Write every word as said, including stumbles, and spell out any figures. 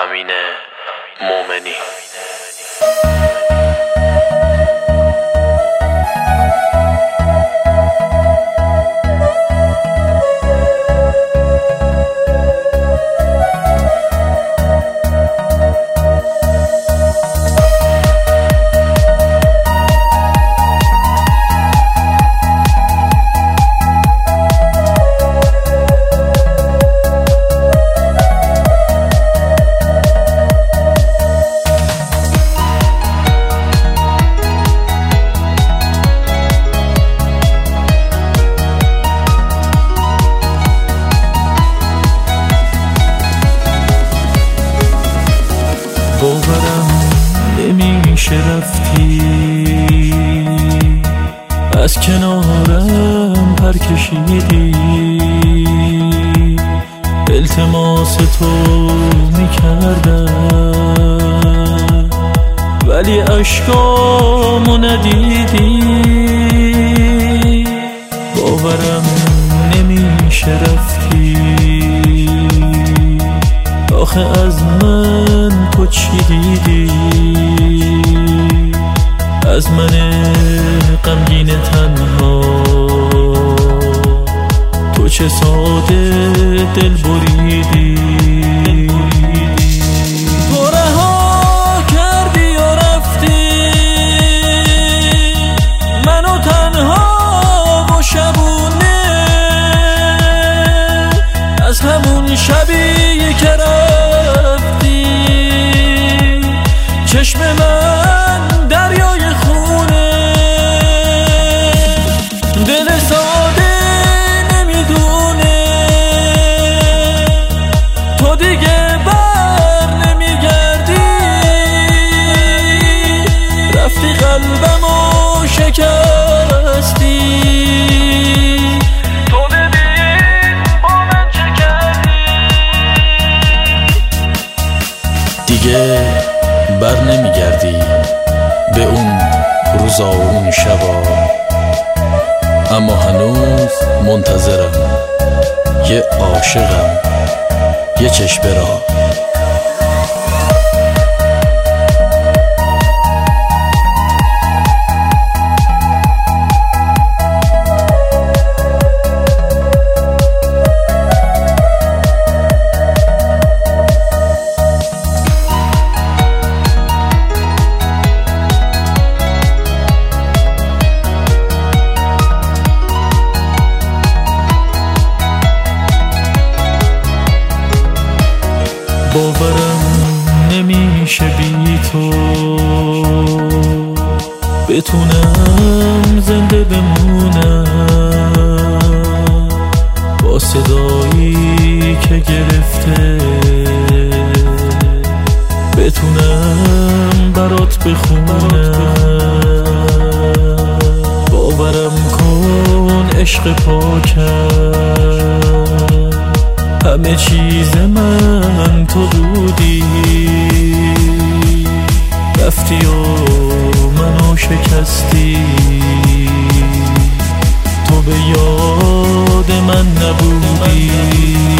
امین مومنی. باورم نمیشه رفتی، از کنارم پر کشیدی، التماس تو میکردم ولی اشکامو ندیدی. باورم نمیشه رفتی، آخه از من تو چی دیدی؟ از من غمگین تنها تو چه ساده دل بریدی. تو رها کردی و رفتی، منو تنها و شبونه، از همون شبی که رفتی چشم من دریای خونه. دل ساده نمیدونه تو دیگه بر نمیگردی، رفتی قلبمو شکستی. تو ببین با من چه کردی، دیگه بر نمیگردی به اون روزا و اون شبا، اما هنوز منتظرم یه عاشقم یه چشم را. باورم نمیشه بی تو بتونم زنده بمونم، با صدایی که گرفته بتونم برات بخونم. باورم کن عشق پاکم، همه چیز من تو بودی، رفتی و منو شکستی. تو به یاد من نبودی.